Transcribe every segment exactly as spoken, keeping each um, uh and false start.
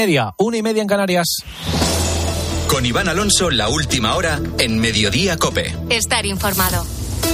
Media, una y media en Canarias. Con Iván Alonso, la última hora en Mediodía COPE. Estar informado.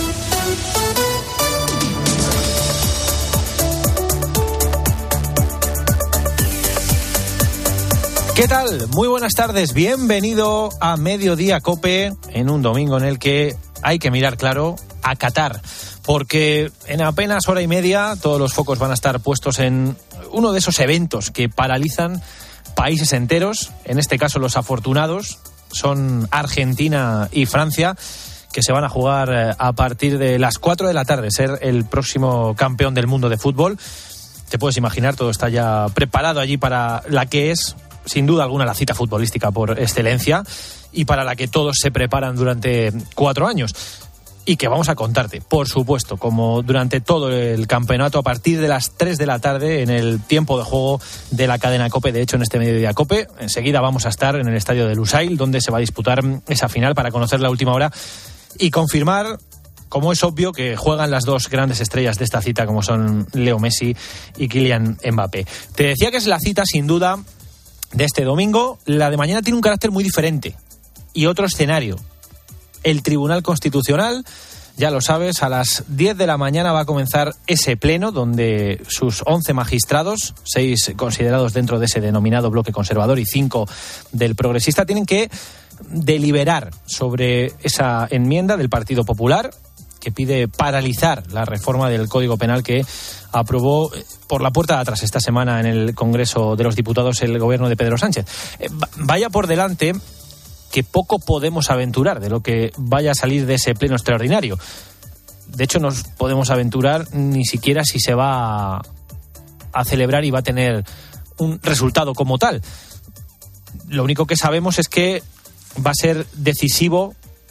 ¿Qué tal? Muy buenas tardes. Bienvenido a Mediodía COPE en un domingo en el que hay que mirar claro a Qatar, porque en apenas hora y media todos los focos van a estar puestos en uno de esos eventos que paralizan países enteros. En este caso los afortunados son Argentina y Francia, que se van a jugar a partir de las cuatro de la tarde, ser el próximo campeón del mundo de fútbol. Te puedes imaginar, todo está ya preparado allí para la que es, sin duda alguna, la cita futbolística por excelencia y para la que todos se preparan durante cuatro años. Y que vamos a contarte, por supuesto, como durante todo el campeonato, a partir de las tres de la tarde, en el tiempo de juego de la cadena COPE. De hecho, en este Mediodía COPE, enseguida vamos a estar en el estadio de Lusail, donde se va a disputar esa final para conocer la última hora y confirmar, como es obvio, que juegan las dos grandes estrellas de esta cita, como son Leo Messi y Kylian Mbappé. Te decía que es la cita, sin duda, de este domingo. La de mañana tiene un carácter muy diferente y otro escenario. El Tribunal Constitucional, ya lo sabes, a las diez de la mañana va a comenzar ese pleno donde sus once magistrados, seis considerados dentro de ese denominado bloque conservador y cinco del progresista, tienen que deliberar sobre esa enmienda del Partido Popular que pide paralizar la reforma del Código Penal que aprobó por la puerta de atrás esta semana en el Congreso de los Diputados el gobierno de Pedro Sánchez. Vaya por delante que poco podemos aventurar de lo que vaya a salir de ese pleno extraordinario. De hecho, no podemos aventurar ni siquiera si se va a celebrar y va a tener un resultado como tal. Lo único que sabemos es que va a ser decisivo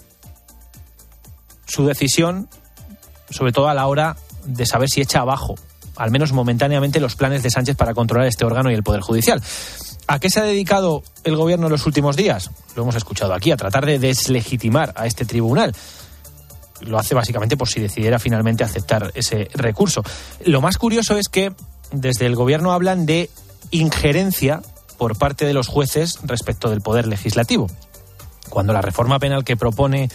su decisión, sobre todo a la hora de saber si echa abajo, al menos momentáneamente, los planes de Sánchez para controlar este órgano y el Poder Judicial. ¿A qué se ha dedicado el gobierno en los últimos días? Lo hemos escuchado aquí, a tratar de deslegitimar a este tribunal. Lo hace básicamente por si decidiera finalmente aceptar ese recurso. Lo más curioso es que desde el gobierno hablan de injerencia por parte de los jueces respecto del poder legislativo, cuando la reforma penal que propone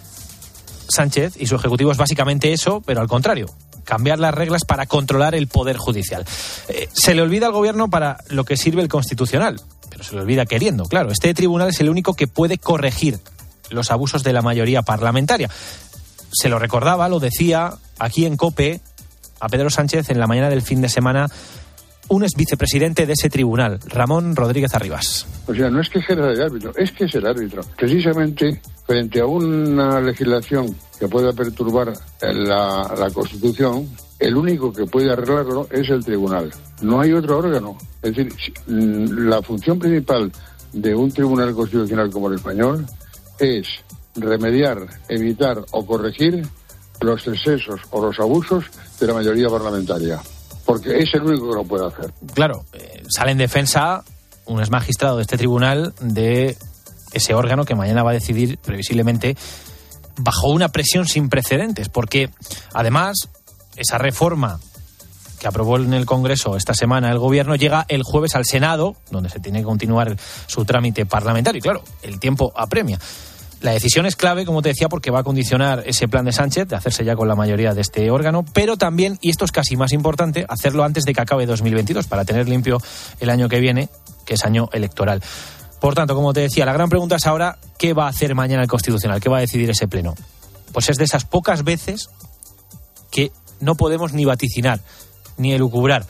Sánchez y su ejecutivo es básicamente eso, pero al contrario: cambiar las reglas para controlar el Poder Judicial. Eh, se le olvida al gobierno para lo que sirve el Constitucional, pero se le olvida queriendo, claro. Este tribunal es el único que puede corregir los abusos de la mayoría parlamentaria. Se lo recordaba, lo decía aquí en COPE a Pedro Sánchez en la mañana del fin de semana un ex vicepresidente de ese tribunal, Ramón Rodríguez Arribas. O sea, no es que ejerza de árbitro, es que es el árbitro. Precisamente frente a una legislación que pueda perturbar la, la Constitución, el único que puede arreglarlo es el tribunal. No hay otro órgano. Es decir, la función principal de un tribunal constitucional como el español es remediar, evitar o corregir los excesos o los abusos de la mayoría parlamentaria, porque es el único que lo puede hacer. Claro, eh, sale en defensa un ex magistrado de este tribunal de ese órgano que mañana va a decidir previsiblemente bajo una presión sin precedentes, porque además esa reforma que aprobó en el Congreso esta semana el gobierno llega el jueves al Senado, donde se tiene que continuar su trámite parlamentario, y claro, el tiempo apremia. La decisión es clave, como te decía, porque va a condicionar ese plan de Sánchez de hacerse ya con la mayoría de este órgano, pero también, y esto es casi más importante, hacerlo antes de que acabe dos mil veintidós, para tener limpio el año que viene, que es año electoral. Por tanto, como te decía, la gran pregunta es ahora, ¿qué va a hacer mañana el Constitucional? ¿Qué va a decidir ese pleno? Pues es de esas pocas veces que no podemos ni vaticinar, ni elucubrar.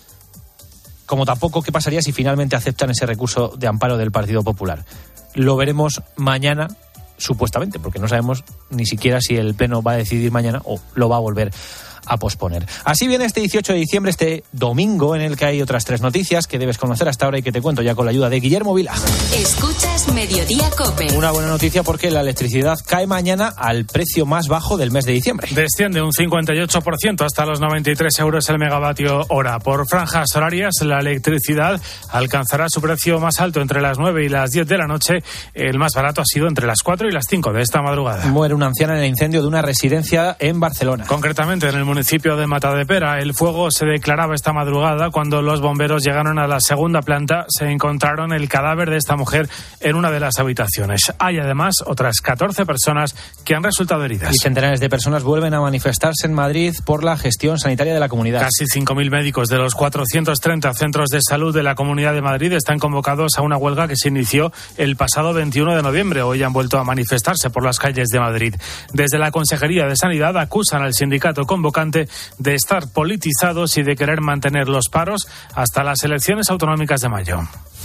Como tampoco qué pasaría si finalmente aceptan ese recurso de amparo del Partido Popular. Lo veremos mañana, supuestamente, porque no sabemos ni siquiera si el pleno va a decidir mañana o lo va a volver a posponer. Así viene este dieciocho de diciembre, este domingo, en el que hay otras tres noticias que debes conocer hasta ahora y que te cuento ya con la ayuda de Guillermo Vila. Escuchas Mediodía COPE. Una buena noticia porque la electricidad cae mañana al precio más bajo del mes de diciembre. Desciende un cincuenta y ocho por ciento hasta los noventa y tres euros el megavatio hora. Por franjas horarias, la electricidad alcanzará su precio más alto entre las nueve y las diez de la noche. El más barato ha sido entre las cuatro y las cinco de esta madrugada. Muere una anciana en el incendio de una residencia en Barcelona. Concretamente en el municipio de Matadepera. El fuego se declaraba esta madrugada cuando los bomberos llegaron a la segunda planta. Se encontraron el cadáver de esta mujer en una de las habitaciones. Hay además otras catorce personas que han resultado heridas. Y centenares de personas vuelven a manifestarse en Madrid por la gestión sanitaria de la comunidad. Casi cinco mil médicos de los cuatrocientos treinta centros de salud de la Comunidad de Madrid están convocados a una huelga que se inició el pasado veintiuno de noviembre. Hoy han vuelto a manifestarse por las calles de Madrid. Desde la Consejería de Sanidad acusan al sindicato convocante de estar politizados y de querer mantener los paros hasta las elecciones autonómicas de mayo.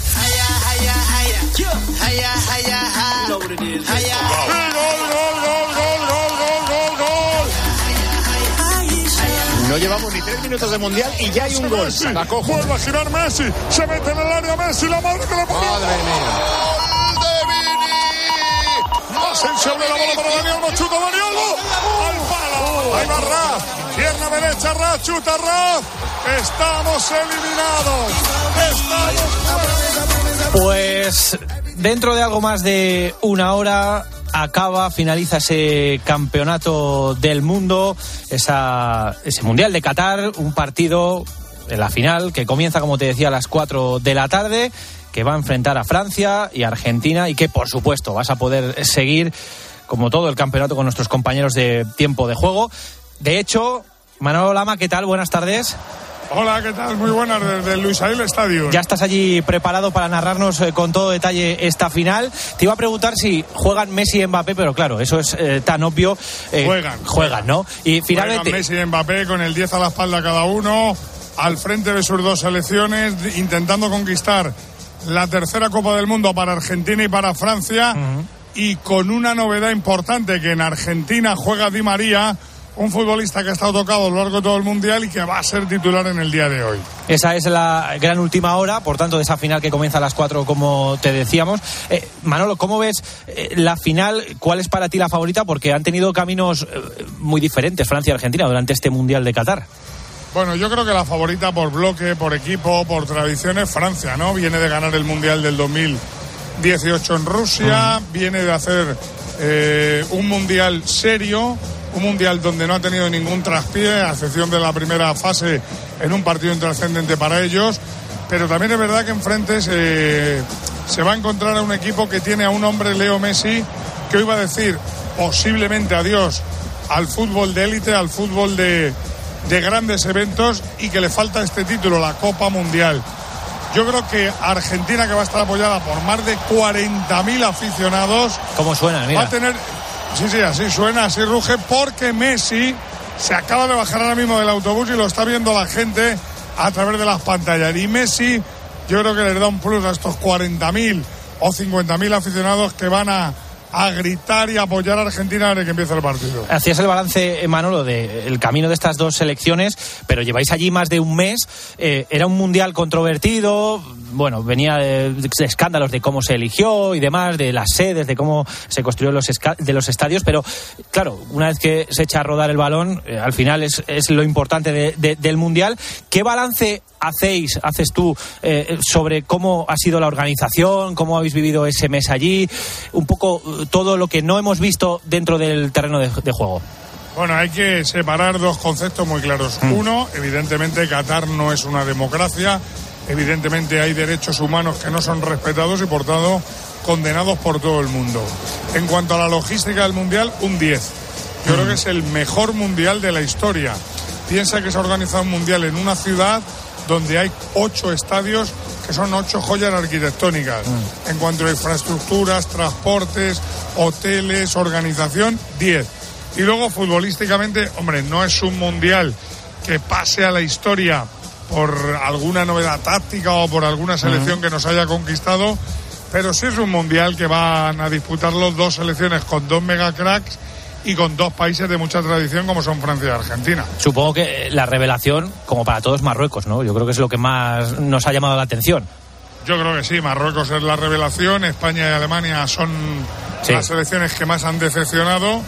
No llevamos ni tres minutos de mundial y ya hay un gol. La cojo. Vuelve a girar Messi. Se mete en el área Messi. La madre que lo pone. Madre mía. ¡Gol de Vini! Asensio de la bola para Dani Olmo. Chuta Dani Olmo. Al palo. Ahí va Raf. Pierna derecha Raf. Chuta Raf. Estamos eliminados. Estamos. Pues dentro de algo más de una hora acaba, finaliza ese campeonato del mundo, esa, ese Mundial de Qatar, un partido en la final que comienza, como te decía, a las cuatro de la tarde, que va a enfrentar a Francia y a Argentina y que, por supuesto, vas a poder seguir, como todo el campeonato, con nuestros compañeros de Tiempo de Juego. De hecho, Manolo Lama, ¿qué tal? Buenas tardes. Hola, ¿qué tal? Muy buenas desde el Lusail Stadium. Ya estás allí preparado para narrarnos eh, con todo detalle esta final. Te iba a preguntar si juegan Messi y Mbappé, pero claro, eso es eh, tan obvio. Eh, juegan. Juegan, ¿no? Y finalmente juegan Messi y Mbappé con el diez a la espalda cada uno, al frente de sus dos selecciones, intentando conquistar la tercera Copa del Mundo para Argentina y para Francia. Uh-huh. Y con una novedad importante, que en Argentina juega Di María, un futbolista que ha estado tocado a lo largo de todo el Mundial y que va a ser titular en el día de hoy. Esa es la gran última hora, por tanto, de esa final que comienza a las cuatro, como te decíamos. Eh, Manolo, ¿cómo ves eh, la final? ¿Cuál es para ti la favorita? Porque han tenido caminos eh, muy diferentes Francia y Argentina durante este Mundial de Qatar. Bueno, yo creo que la favorita por bloque, por equipo, por tradición es Francia, ¿no? Viene de ganar el Mundial del dos mil dieciocho en Rusia, mm. viene de hacer eh, un Mundial serio, un mundial donde no ha tenido ningún traspié, a excepción de la primera fase en un partido intrascendente para ellos, pero también es verdad que enfrente se, se va a encontrar a un equipo que tiene a un hombre, Leo Messi, que hoy va a decir posiblemente adiós al fútbol de élite, al fútbol de, de grandes eventos, y que le falta este título, la Copa Mundial. Yo creo que Argentina, que va a estar apoyada por más de cuarenta mil aficionados, ¿cómo suena? Mira. Va a tener... Sí, sí, así suena, así ruge, porque Messi se acaba de bajar ahora mismo del autobús y lo está viendo la gente a través de las pantallas. Y Messi, yo creo que les da un plus a estos cuarenta mil o cincuenta mil aficionados que van a, a gritar y apoyar a Argentina desde que empieza el partido. Hacías el balance, Manolo, del camino de estas dos selecciones, pero lleváis allí más de un mes. Eh, era un mundial controvertido, bueno, venía de, de escándalos de cómo se eligió y demás, de las sedes, de cómo se construyeron los, esca- de los estadios, pero claro, una vez que se echa a rodar el balón, eh, al final es, es lo importante de, de, del mundial. ¿Qué balance hacéis, haces tú eh, sobre cómo ha sido la organización, cómo habéis vivido ese mes allí, un poco todo lo que no hemos visto dentro del terreno de, de juego? Bueno, hay que separar dos conceptos muy claros. Mm. Uno, evidentemente Qatar no es una democracia, evidentemente hay derechos humanos que no son respetados y por tanto condenados por todo el mundo. En cuanto a la logística del mundial, un diez. Yo mm. creo que es el mejor mundial de la historia. Piensa que se ha organizado un mundial en una ciudad donde hay ocho estadios que son ocho joyas arquitectónicas. Mm. En cuanto a infraestructuras, transportes, hoteles, organización, diez. Y luego futbolísticamente, hombre, no es un mundial que pase a la historia por alguna novedad táctica o por alguna selección mm. que nos haya conquistado, pero sí es un mundial que van a disputarlo dos selecciones con dos megacracks y con dos países de mucha tradición como son Francia y Argentina. Supongo que la revelación, como para todos, Marruecos, ¿no? Yo creo que es lo que más nos ha llamado la atención. Yo creo que sí, Marruecos es la revelación, España y Alemania son sí. las selecciones que más han decepcionado,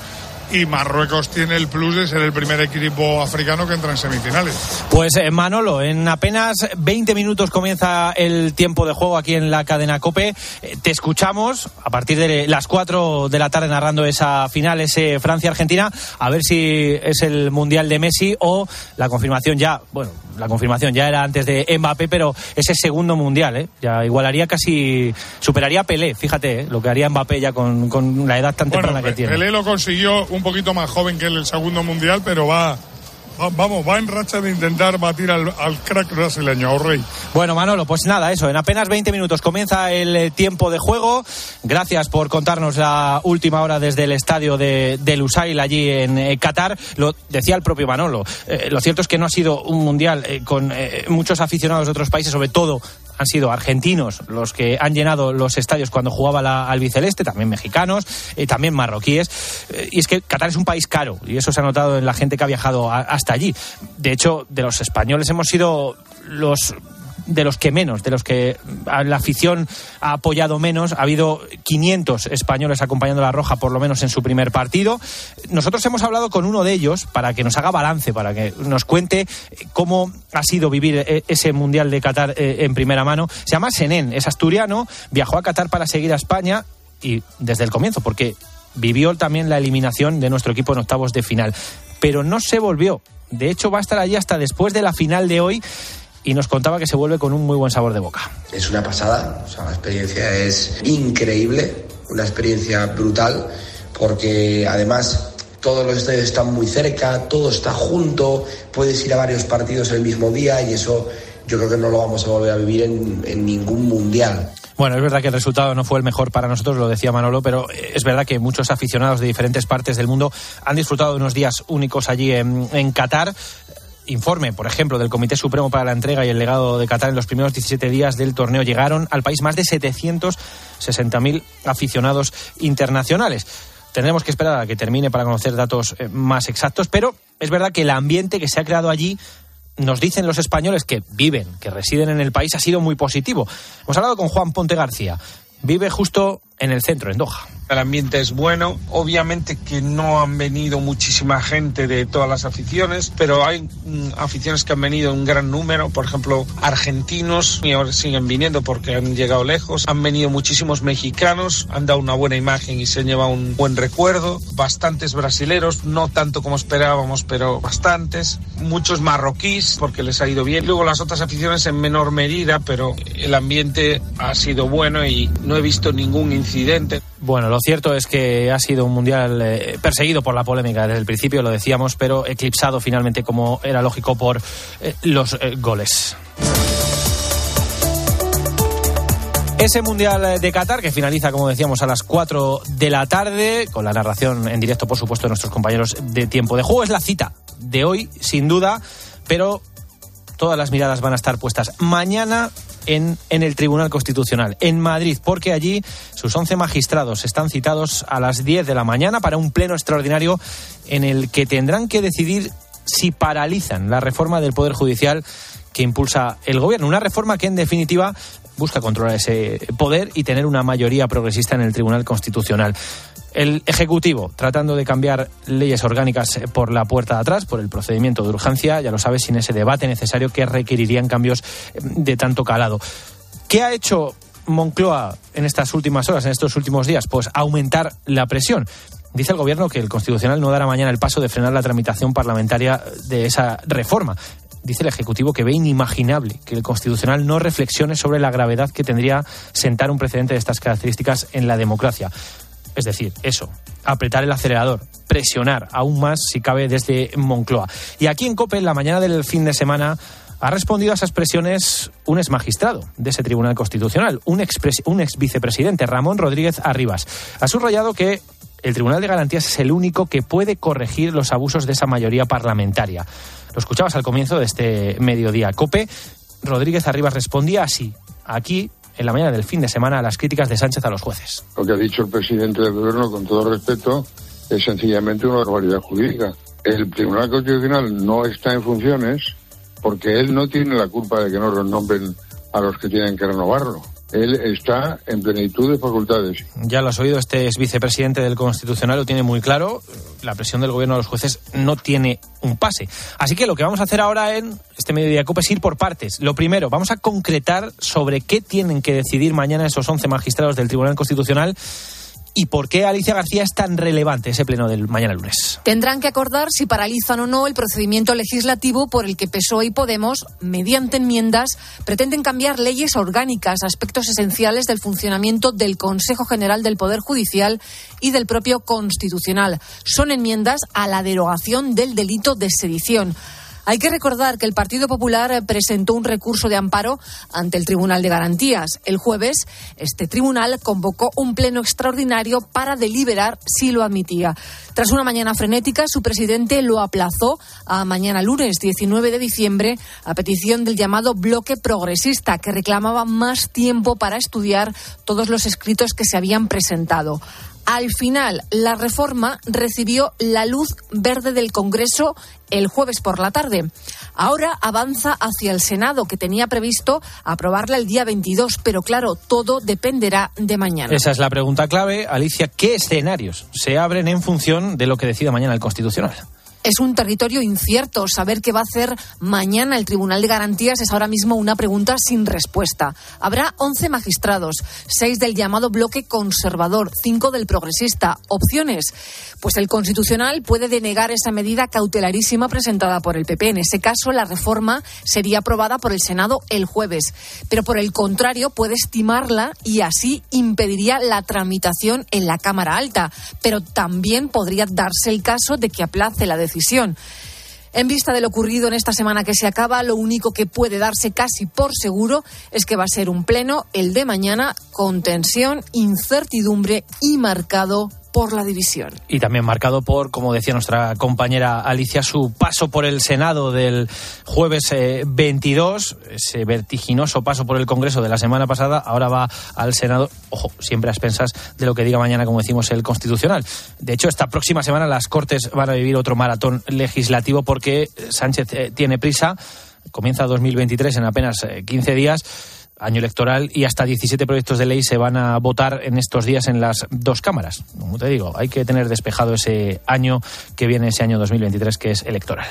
y Marruecos tiene el plus de ser el primer equipo africano que entra en semifinales. Pues eh, Manolo, en apenas veinte minutos comienza el tiempo de juego aquí en la cadena COPE. Eh, te escuchamos a partir de las cuatro de la tarde narrando esa final, ese Francia-Argentina, a ver si es el Mundial de Messi o la confirmación ya, bueno, la confirmación ya era antes de Mbappé, pero ese segundo Mundial, ¿eh? Ya igualaría casi, superaría a Pelé, fíjate, ¿eh? Lo que haría Mbappé ya con, con la edad tan temprana bueno, que tiene. Pelé lo consiguió un poquito más joven que el segundo Mundial, pero va... Vamos, va en racha de intentar batir al, al crack brasileño, al rey. Bueno, Manolo, pues nada, eso, en apenas veinte minutos comienza el tiempo de juego. Gracias por contarnos la última hora desde el estadio de, de Lusail, allí en eh, Qatar. Lo decía el propio Manolo. Eh, lo cierto es que no ha sido un mundial eh, con eh, muchos aficionados de otros países, sobre todo han sido argentinos los que han llenado los estadios cuando jugaba la albiceleste, también mexicanos, eh, también marroquíes. Eh, y es que Qatar es un país caro, y eso se ha notado en la gente que ha viajado a, hasta allí. De hecho, de los españoles hemos sido los... de los que menos, de los que la afición ha apoyado menos. Ha habido quinientos españoles acompañando a la Roja, por lo menos en su primer partido. Nosotros hemos hablado con uno de ellos para que nos haga balance, para que nos cuente cómo ha sido vivir ese Mundial de Qatar en primera mano. Se llama Senén, es asturiano, viajó a Qatar para seguir a España y desde el comienzo, porque vivió también la eliminación de nuestro equipo en octavos de final, pero no se volvió. De hecho, va a estar allí hasta después de la final de hoy. Y nos contaba que se vuelve con un muy buen sabor de boca. Es una pasada, o sea, la experiencia es increíble, una experiencia brutal, porque además todos los estadios están muy cerca, todo está junto, puedes ir a varios partidos el mismo día y eso yo creo que no lo vamos a volver a vivir en, en ningún mundial. Bueno, es verdad que el resultado no fue el mejor para nosotros, lo decía Manolo, pero es verdad que muchos aficionados de diferentes partes del mundo han disfrutado de unos días únicos allí en, en Qatar. Informe, por ejemplo, del Comité Supremo para la Entrega y el Legado de Qatar. En los primeros diecisiete días del torneo llegaron al país más de setecientos sesenta mil aficionados internacionales. Tendremos que esperar a que termine para conocer datos más exactos, pero es verdad que el ambiente que se ha creado allí, nos dicen los españoles que viven, que residen en el país, ha sido muy positivo. Hemos hablado con Juan Ponte García. Vive justo en el centro, en Doha. El ambiente es bueno, obviamente que no han venido muchísima gente de todas las aficiones, pero hay mm, aficiones que han venido en un gran número, por ejemplo, argentinos, y ahora siguen viniendo porque han llegado lejos, han venido muchísimos mexicanos, han dado una buena imagen y se han llevado un buen recuerdo, bastantes brasileros, no tanto como esperábamos, pero bastantes, muchos marroquíes porque les ha ido bien, luego las otras aficiones en menor medida, pero el ambiente ha sido bueno y no he visto ningún incidente. Bueno, lo cierto es que ha sido un mundial eh, perseguido por la polémica desde el principio, lo decíamos, pero eclipsado finalmente, como era lógico, por eh, los eh, goles. Ese Mundial de Qatar, que finaliza, como decíamos, a las cuatro de la tarde, con la narración en directo, por supuesto, de nuestros compañeros de Tiempo de Juego, es la cita de hoy, sin duda, pero todas las miradas van a estar puestas mañana en, en el Tribunal Constitucional, en Madrid, porque allí sus once magistrados están citados a las diez de la mañana para un pleno extraordinario en el que tendrán que decidir si paralizan la reforma del Poder Judicial que impulsa el Gobierno. Una reforma que, en definitiva, busca controlar ese poder y tener una mayoría progresista en el Tribunal Constitucional. El Ejecutivo, tratando de cambiar leyes orgánicas por la puerta de atrás, por el procedimiento de urgencia, ya lo sabes, sin ese debate necesario que requerirían cambios de tanto calado. ¿Qué ha hecho Moncloa en estas últimas horas, en estos últimos días? Pues aumentar la presión. Dice el Gobierno que el Constitucional no dará mañana el paso de frenar la tramitación parlamentaria de esa reforma. Dice el Ejecutivo que ve inimaginable que el Constitucional no reflexione sobre la gravedad que tendría sentar un precedente de estas características en la democracia. Es decir, eso, apretar el acelerador, presionar aún más si cabe desde Moncloa. Y aquí en COPE, en la mañana del fin de semana, ha respondido a esas presiones un ex magistrado de ese Tribunal Constitucional, un ex, un ex vicepresidente, Ramón Rodríguez Arribas. Ha subrayado que el Tribunal de Garantías es el único que puede corregir los abusos de esa mayoría parlamentaria. Lo escuchabas al comienzo de este mediodía COPE. Rodríguez Arribas respondía así, aquí, en la mañana del fin de semana, a las críticas de Sánchez a los jueces. Lo que ha dicho el presidente del Gobierno, con todo respeto, es sencillamente una barbaridad jurídica. El Tribunal Constitucional no está en funciones porque él no tiene la culpa de que no renombren a los que tienen que renovarlo. él está en plenitud de facultades. Ya lo has oído, este es vicepresidente del Constitucional, lo tiene muy claro. La presión del gobierno a los jueces no tiene un pase. Así que lo que vamos a hacer ahora en este Mediodía COPE es ir por partes. Lo primero, vamos a concretar sobre qué tienen que decidir mañana esos once magistrados del Tribunal Constitucional y por qué, Alicia García, es tan relevante ese pleno del mañana lunes. Tendrán que acordar si paralizan o no el procedimiento legislativo por el que P S O E y Podemos, mediante enmiendas, pretenden cambiar leyes orgánicas, aspectos esenciales del funcionamiento del Consejo General del Poder Judicial y del propio Constitucional. Son enmiendas a la derogación del delito de sedición. Hay que recordar que el Partido Popular presentó un recurso de amparo ante el Tribunal de Garantías. El jueves, este tribunal convocó un pleno extraordinario para deliberar si lo admitía. Tras una mañana frenética, su presidente lo aplazó a mañana lunes diecinueve de diciembre a petición del llamado bloque progresista, que reclamaba más tiempo para estudiar todos los escritos que se habían presentado. Al final, la reforma recibió la luz verde del Congreso el jueves por la tarde. Ahora avanza hacia el Senado, que tenía previsto aprobarla el día veintidós, pero claro, todo dependerá de mañana. Esa es la pregunta clave. Alicia, ¿qué escenarios se abren en función de lo que decida mañana el Constitucional? Es un territorio incierto. Saber qué va a hacer mañana el Tribunal de Garantías es ahora mismo una pregunta sin respuesta. Habrá once magistrados, seis del llamado bloque conservador, cinco del progresista. ¿Opciones? Pues el Constitucional puede denegar esa medida cautelarísima presentada por el P P. En ese caso, la reforma sería aprobada por el Senado el jueves. Pero por el contrario, puede estimarla y así impediría la tramitación en la Cámara Alta. Pero también podría darse el caso de que aplace la decisión. decisión. En vista de lo ocurrido en esta semana que se acaba, lo único que puede darse casi por seguro es que va a ser un pleno, el de mañana, con tensión, incertidumbre y marcado por la división. Y también marcado por, como decía nuestra compañera Alicia, su paso por el Senado del jueves eh, veintidós, ese vertiginoso paso por el Congreso de la semana pasada, ahora va al Senado, ojo, siempre a expensas de lo que diga mañana, como decimos, el Constitucional. De hecho, esta próxima semana las Cortes van a vivir otro maratón legislativo porque Sánchez eh, tiene prisa, comienza dos mil veintitrés en apenas eh, quince días, año electoral, y hasta diecisiete proyectos de ley se van a votar en estos días en las dos cámaras. Como te digo, hay que tener despejado ese año que viene, ese año dos mil veintitrés, que es electoral.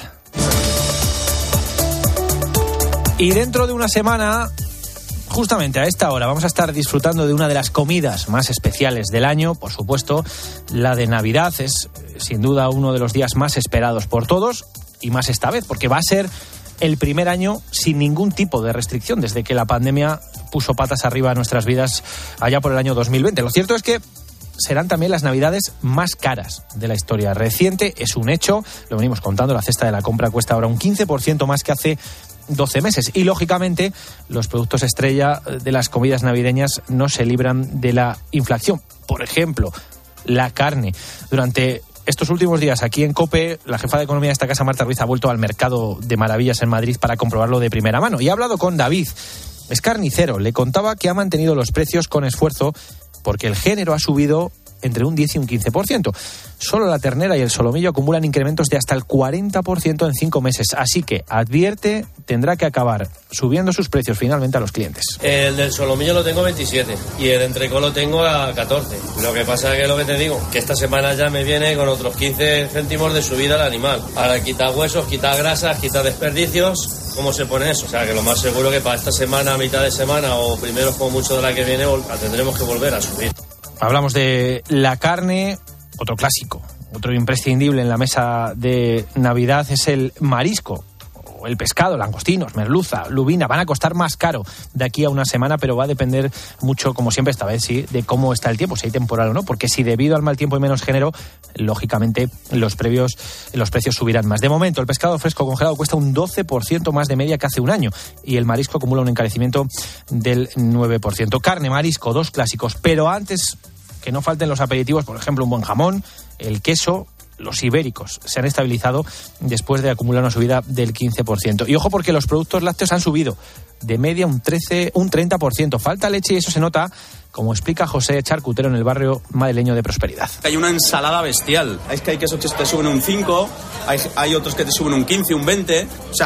Y dentro de una semana, justamente a esta hora, vamos a estar disfrutando de una de las comidas más especiales del año, por supuesto, la de Navidad. Es sin duda uno de los días más esperados por todos, y más esta vez, porque va a ser el primer año sin ningún tipo de restricción desde que la pandemia puso patas arriba a nuestras vidas allá por el año dos mil veinte. Lo cierto es que serán también las Navidades más caras de la historia reciente, es un hecho, lo venimos contando, la cesta de la compra cuesta ahora un quince por ciento más que hace doce meses y, lógicamente, los productos estrella de las comidas navideñas no se libran de la inflación. Por ejemplo, la carne. Durante estos últimos días aquí en COPE, la jefa de economía de esta casa, Marta Ruiz, ha vuelto al mercado de maravillas en Madrid para comprobarlo de primera mano. Y ha hablado con David, es carnicero. Le contaba que ha mantenido los precios con esfuerzo porque el género ha subido entre un diez y un quince por ciento. Solo la ternera y el solomillo acumulan incrementos de hasta el cuarenta por ciento en cinco meses. Así que, advierte, tendrá que acabar subiendo sus precios finalmente a los clientes. El del solomillo lo tengo a veintisiete y el entrecot lo tengo a catorce. Lo que pasa es que lo que te digo, que esta semana ya me viene con otros quince céntimos de subida al animal. Ahora quitar huesos, quitar grasas, quitar desperdicios. ¿Cómo se pone eso? O sea, que lo más seguro que para esta semana, mitad de semana o primero como mucho de la que viene, tendremos que volver a subir. Hablamos de la carne, otro clásico, otro imprescindible en la mesa de Navidad es el marisco, o el pescado, langostinos, merluza, lubina. Van a costar más caro de aquí a una semana, pero va a depender mucho, como siempre esta vez, sí, de cómo está el tiempo, si hay temporal o no, porque si debido al mal tiempo hay menos género, lógicamente los, previos, los precios subirán más. De momento, el pescado fresco congelado cuesta un doce por ciento más de media que hace un año y el marisco acumula un encarecimiento del nueve por ciento. Carne, marisco, dos clásicos, pero antes que no falten los aperitivos, por ejemplo, un buen jamón, el queso. Los ibéricos se han estabilizado después de acumular una subida del quince por ciento. Y ojo, porque los productos lácteos han subido de media un trece, un treinta por ciento. Falta leche y eso se nota, como explica José, charcutero en el barrio madrileño de Prosperidad. Hay una ensalada bestial. Es que hay quesos que te suben un cinco, hay, hay otros que te suben un quince, un veinte. O sea,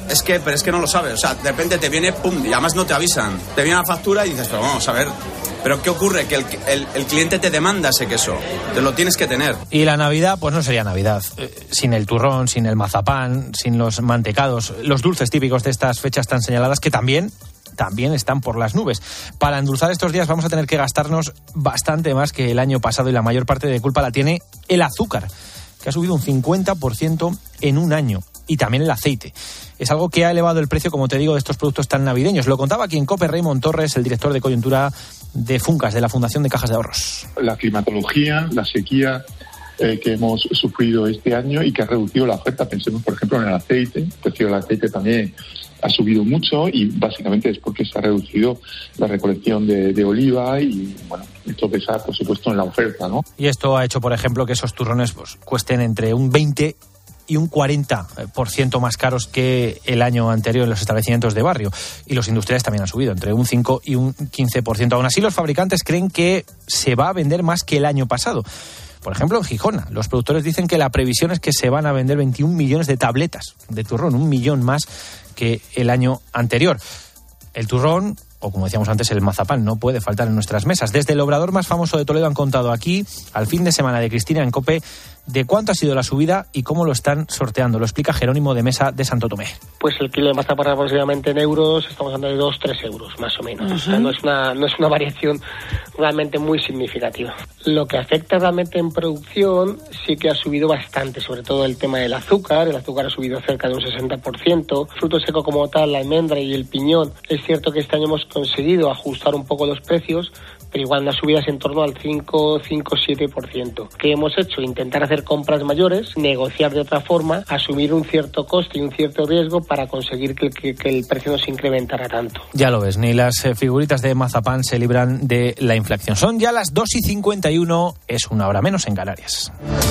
Es que, pero es que no lo sabes. O sea, de repente te viene, pum, y además no te avisan. Te viene la factura y dices, pero vamos a ver. Pero ¿qué ocurre? Que el, el, el cliente te demanda ese queso. Te lo tienes que tener. Y la Navidad, pues no sería Navidad. Eh, sin el turrón, sin el mazapán, sin los mantecados, los dulces típicos de estas fechas tan señaladas que también... también están por las nubes. Para endulzar estos días vamos a tener que gastarnos bastante más que el año pasado y la mayor parte de culpa la tiene el azúcar, que ha subido un cincuenta por ciento en un año, y también el aceite. Es algo que ha elevado el precio, como te digo, de estos productos tan navideños. Lo contaba aquí en COPE Raymond Torres, el director de coyuntura de Funcas, de la Fundación de Cajas de Ahorros. La climatología, la sequía eh, que hemos sufrido este año y que ha reducido la oferta. Pensemos, por ejemplo, en el aceite. El precio del aceite también ha subido mucho y básicamente es porque se ha reducido la recolección de, de oliva y, bueno, esto pesa, por supuesto, en la oferta, ¿no? Y esto ha hecho, por ejemplo, que esos turrones pues, cuesten entre un veinte y un cuarenta por ciento más caros que el año anterior en los establecimientos de barrio. Y los industriales también han subido, entre un cinco y un quince por ciento. Aún así, los fabricantes creen que se va a vender más que el año pasado. Por ejemplo, en Gijona, los productores dicen que la previsión es que se van a vender veintiún millones de tabletas de turrón, un millón más que el año anterior. El turrón, o como decíamos antes, el mazapán, no puede faltar en nuestras mesas. Desde el obrador más famoso de Toledo han contado aquí, al fin de semana de Cristina en COPE, de cuánto ha sido la subida y cómo lo están sorteando. Lo explica Jerónimo de Mesa de Santo Tomé. Pues el kilo de mazapán aproximadamente en euros, estamos hablando de dos a tres euros más o menos. Uh-huh. O sea, no es una, no es una variación realmente muy significativa. Lo que afecta realmente en producción sí que ha subido bastante, sobre todo el tema del azúcar. El azúcar ha subido cerca de un sesenta por ciento. Fruto seco como tal, la almendra y el piñón. Es cierto que este año hemos conseguido ajustar un poco los precios, pero igual las subidas en torno al cinco, cinco, siete por ciento. ¿Qué hemos hecho? Intentar hacer compras mayores, negociar de otra forma, asumir un cierto coste y un cierto riesgo para conseguir que, que, que el precio no se incrementara tanto. Ya lo ves, ni las figuritas de mazapán se libran de la inflación. Son ya las dos y cincuenta y uno, es una hora menos en Canarias.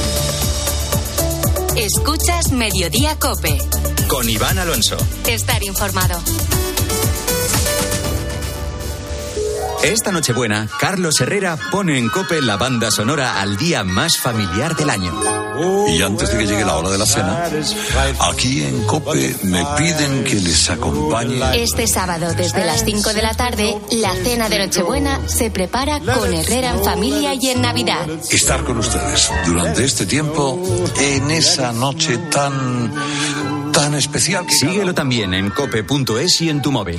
Escuchas Mediodía COPE. Con Iván Alonso. Estar informado. Esta Nochebuena, Carlos Herrera pone en COPE la banda sonora al día más familiar del año. Y antes de que llegue la hora de la cena, aquí en COPE me piden que les acompañe. Este sábado, desde las cinco de la tarde, la cena de Nochebuena se prepara con Herrera en familia y en Navidad. Estar con ustedes durante este tiempo, en esa noche tan, tan especial. Que Síguelo cada... también en cope punto es y en tu móvil.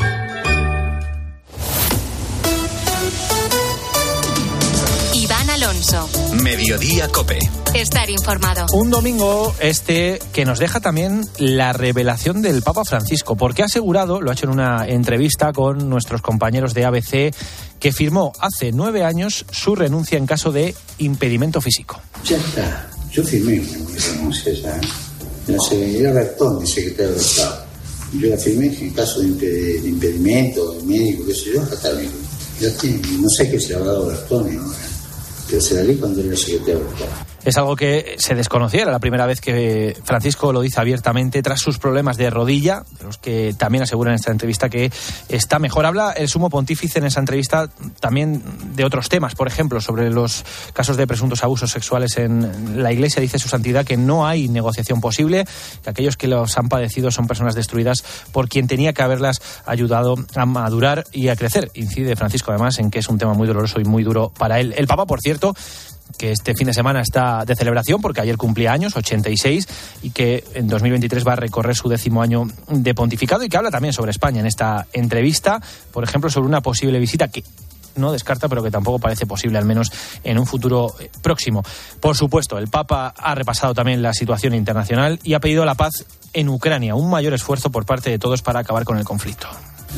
Alonso. Mediodía COPE. Estar informado. Un domingo este que nos deja también la revelación del Papa Francisco, porque ha asegurado, lo ha hecho en una entrevista con nuestros compañeros de A B C, que firmó hace nueve años su renuncia en caso de impedimento físico. Ya está. Yo firmé mi renuncia ya. No sé, era rector, mi secretario de Estado. Yo la firmé en caso de, imped- de impedimento, de médico, qué sé yo, hasta el médico. Ya tengo, no sé qué se le habrá dado Bertone ahora. Pero se la leí cuando era secretario de Estado. Es algo que se desconocía, era la primera vez que Francisco lo dice abiertamente tras sus problemas de rodilla, de los que también asegura en esta entrevista que está mejor. Habla el sumo pontífice en esa entrevista también de otros temas, por ejemplo, sobre los casos de presuntos abusos sexuales en la Iglesia. Dice su santidad que no hay negociación posible, que aquellos que los han padecido son personas destruidas por quien tenía que haberlas ayudado a madurar y a crecer. Incide Francisco además en que es un tema muy doloroso y muy duro para él. El Papa, por cierto, que este fin de semana está de celebración porque ayer cumplía años, ochenta y seis, y que en dos mil veintitrés va a recorrer su décimo año de pontificado, y que habla también sobre España en esta entrevista, por ejemplo, sobre una posible visita que no descarta, pero que tampoco parece posible, al menos en un futuro próximo. Por supuesto, el Papa ha repasado también la situación internacional y ha pedido la paz en Ucrania, un mayor esfuerzo por parte de todos para acabar con el conflicto.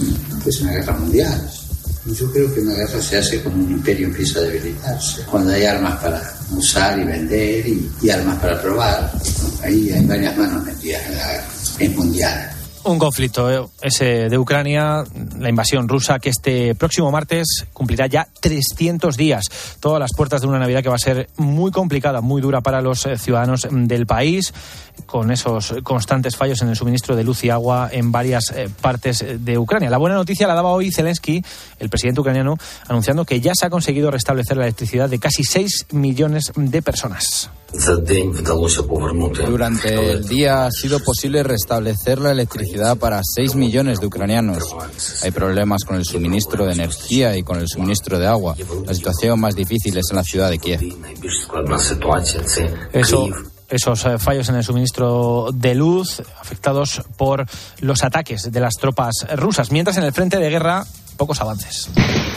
Es una guerra mundial. Yo creo que una guerra se hace cuando un imperio empieza a debilitarse, cuando hay armas para usar y vender y, y armas para probar. Ahí hay varias manos metidas en la guerra. Es mundial. Un conflicto ese de Ucrania, la invasión rusa, que este próximo martes cumplirá ya trescientos días. Todas las puertas de una Navidad que va a ser muy complicada, muy dura para los ciudadanos del país, con esos constantes fallos en el suministro de luz y agua en varias partes de Ucrania. La buena noticia la daba hoy Zelensky, el presidente ucraniano, anunciando que ya se ha conseguido restablecer la electricidad de casi seis millones de personas. Durante el día ha sido posible restablecer la electricidad para seis millones de ucranianos. Hay problemas con el suministro de energía y con el suministro de agua. La situación más difícil es en la ciudad de Kiev. Eso... Esos fallos en el suministro de luz afectados por los ataques de las tropas rusas, mientras en el frente de guerra pocos avances.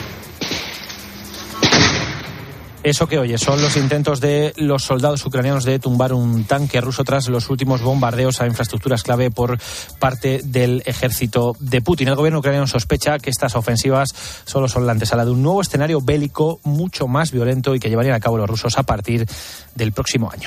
Eso que oye son los intentos de los soldados ucranianos de tumbar un tanque ruso tras los últimos bombardeos a infraestructuras clave por parte del ejército de Putin. El gobierno ucraniano sospecha que estas ofensivas solo son la antesala de un nuevo escenario bélico mucho más violento y que llevarían a cabo los rusos a partir del próximo año.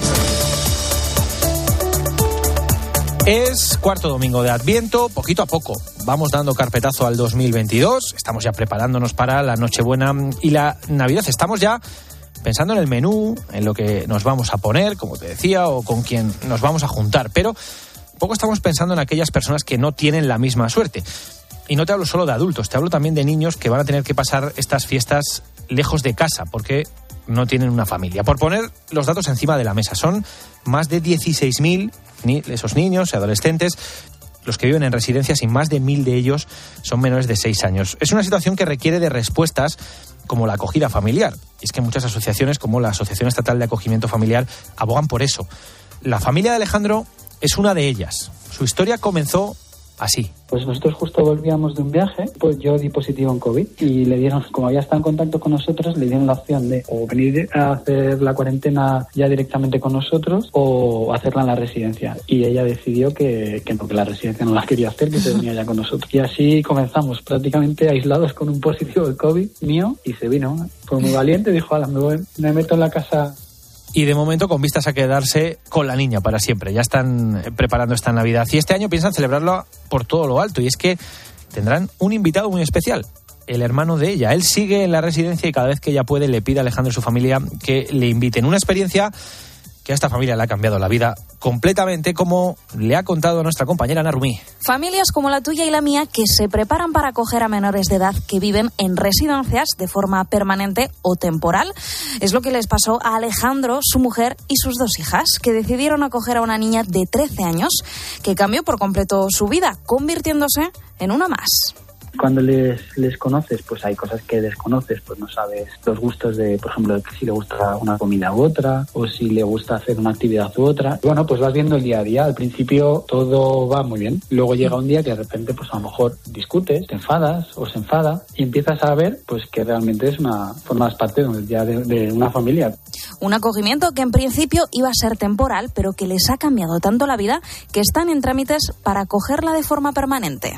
Es cuarto domingo de Adviento, poquito a poco vamos dando carpetazo al dos mil veintidós, estamos ya preparándonos para la Nochebuena y la Navidad, estamos ya pensando en el menú, en lo que nos vamos a poner, como te decía, o con quién nos vamos a juntar, pero poco estamos pensando en aquellas personas que no tienen la misma suerte. Y no te hablo solo de adultos, te hablo también de niños que van a tener que pasar estas fiestas lejos de casa, porque no tienen una familia. Por poner los datos encima de la mesa, son más de dieciséis mil ni esos niños y adolescentes los que viven en residencias y más de mil de ellos son menores de seis años. Es una situación que requiere de respuestas como la acogida familiar. Y es que muchas asociaciones, como la Asociación Estatal de Acogimiento Familiar, abogan por eso. La familia de Alejandro es una de ellas. Su historia comenzó así. Pues nosotros justo volvíamos de un viaje, pues yo di positivo en COVID y le dieron, como había estado en contacto con nosotros, le dieron la opción de o venir a hacer la cuarentena ya directamente con nosotros o hacerla en la residencia. Y ella decidió que, que no, que la residencia no la quería hacer, que se venía ya con nosotros. Y así comenzamos, prácticamente aislados con un positivo de COVID mío, y se vino. Fue muy valiente, dijo, ala, me, voy, me meto en la casa. Y de momento con vistas a quedarse con la niña para siempre. Ya están preparando esta Navidad. Y este año piensan celebrarlo por todo lo alto. Y es que tendrán un invitado muy especial, el hermano de ella. Él sigue en la residencia y cada vez que ella puede le pide a Alejandro y su familia que le inviten. Una experiencia que a esta familia le ha cambiado la vida completamente, como le ha contado nuestra compañera Ana Rumí. Familias como la tuya y la mía que se preparan para acoger a menores de edad que viven en residencias de forma permanente o temporal. Es lo que les pasó a Alejandro, su mujer y sus dos hijas, que decidieron acoger a una niña de trece años que cambió por completo su vida, convirtiéndose en una más. Cuando les, les conoces, pues hay cosas que desconoces, pues no sabes los gustos de, por ejemplo, si le gusta una comida u otra, o si le gusta hacer una actividad u otra. Bueno, pues vas viendo el día a día. Al principio todo va muy bien. Luego llega un día que de repente, pues a lo mejor discutes, te enfadas o se enfada y empiezas a ver, pues que realmente es una, formas parte ya de, de una familia. Un acogimiento que en principio iba a ser temporal, pero que les ha cambiado tanto la vida que están en trámites para acogerla de forma permanente.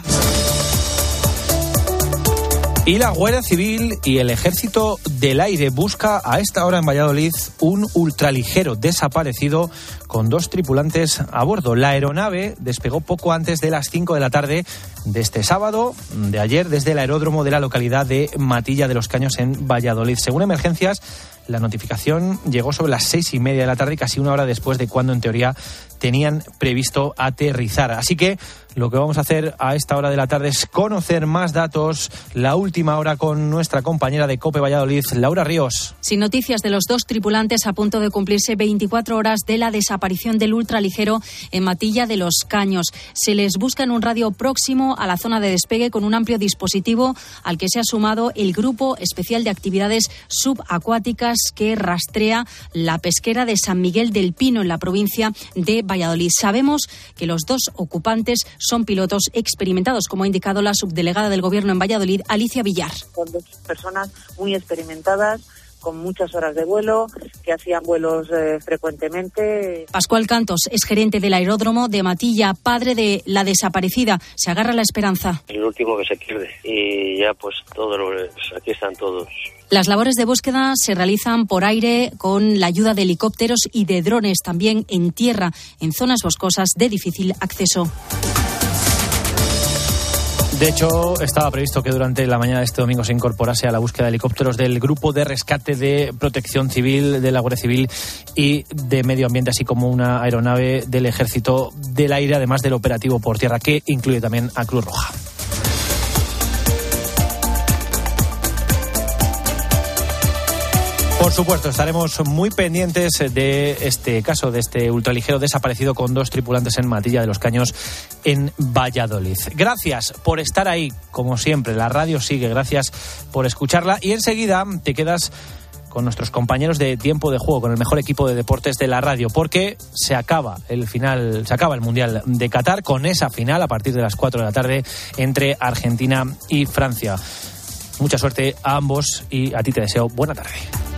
Y la Guardia Civil y el Ejército del Aire busca a esta hora en Valladolid un ultraligero desaparecido con dos tripulantes a bordo. La aeronave despegó poco antes de las cinco de la tarde de este sábado, de ayer, desde el aeródromo de la localidad de Matilla de los Caños en Valladolid. Según Emergencias, la notificación llegó sobre las seis y media de la tarde, casi una hora después de cuando en teoría tenían previsto aterrizar. Así que lo que vamos a hacer a esta hora de la tarde es conocer más datos. La última hora con nuestra compañera de COPE Valladolid, Laura Ríos. Sin noticias de los dos tripulantes, a punto de cumplirse veinticuatro horas de la desaparición del ultraligero en Matilla de los Caños. Se les busca en un radio próximo a la zona de despegue con un amplio dispositivo al que se ha sumado el Grupo Especial de Actividades Subacuáticas que rastrea la pesquera de San Miguel del Pino en la provincia de Valladolid. Sabemos que los dos ocupantes son pilotos experimentados, como ha indicado la subdelegada del Gobierno en Valladolid, Alicia Villar. Son dos personas muy experimentadas, con muchas horas de vuelo, que hacían vuelos eh, frecuentemente. Pascual Cantos es gerente del aeródromo de Matilla, padre de la desaparecida. Se agarra a la esperanza. El último que se pierde. Y ya pues todos los, aquí están todos. Las labores de búsqueda se realizan por aire con la ayuda de helicópteros y de drones, también en tierra, en zonas boscosas de difícil acceso. De hecho, estaba previsto que durante la mañana de este domingo se incorporase a la búsqueda de helicópteros del Grupo de Rescate de Protección Civil, de la Guardia Civil y de Medio Ambiente, así como una aeronave del Ejército del Aire, además del operativo por tierra, que incluye también a Cruz Roja. Por supuesto, estaremos muy pendientes de este caso, de este ultraligero desaparecido con dos tripulantes en Matilla de los Caños, en Valladolid. Gracias por estar ahí, como siempre. La radio sigue, gracias por escucharla. Y enseguida te quedas con nuestros compañeros de Tiempo de Juego, con el mejor equipo de deportes de la radio, porque se acaba el final, se acaba el Mundial de Qatar con esa final a partir de las cuatro de la tarde entre Argentina y Francia. Mucha suerte a ambos y a ti te deseo buena tarde.